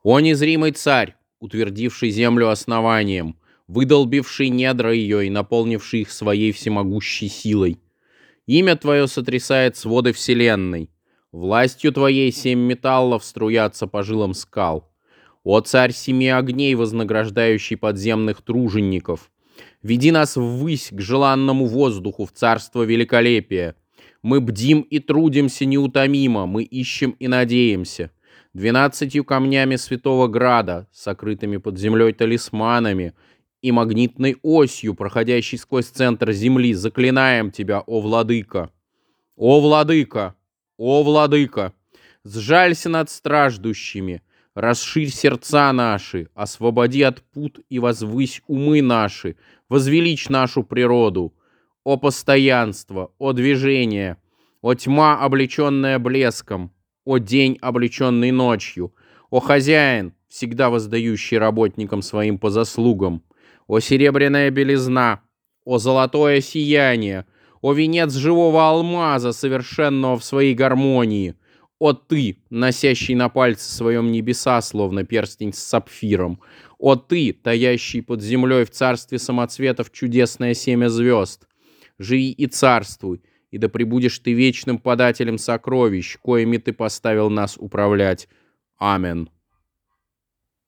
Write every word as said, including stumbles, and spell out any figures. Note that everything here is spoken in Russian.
О незримый царь, утвердивший землю основанием, выдолбивший недра ее и наполнивший их своей всемогущей силой. Имя твое сотрясает своды вселенной. Властью твоей семь металлов струятся по жилам скал. О царь семи огней, вознаграждающий подземных тружеников, веди нас ввысь к желанному воздуху, в царство великолепия. Мы бдим и трудимся неутомимо, мы ищем и надеемся. Двенадцатью камнями святого града, сокрытыми под землей талисманами, и магнитной осью, проходящей сквозь центр земли, заклинаем тебя, о владыка! О владыка! О владыка! Сжалься над страждущими, расширь сердца наши, освободи от пут и возвысь умы наши, возвеличь нашу природу. О постоянство, о движение, о тьма, облеченная блеском, о день, облеченный ночью, о хозяин, всегда воздающий работникам своим по заслугам, о серебряная белизна, о золотое сияние, о венец живого алмаза, совершенного в своей гармонии, о ты, носящий на пальце своем небеса, словно перстень с сапфиром, о ты, таящий под землей в царстве самоцветов чудесное семя звезд, живи и царствуй, и да пребудешь ты вечным подателем сокровищ, коими ты поставил нас управлять. Амин.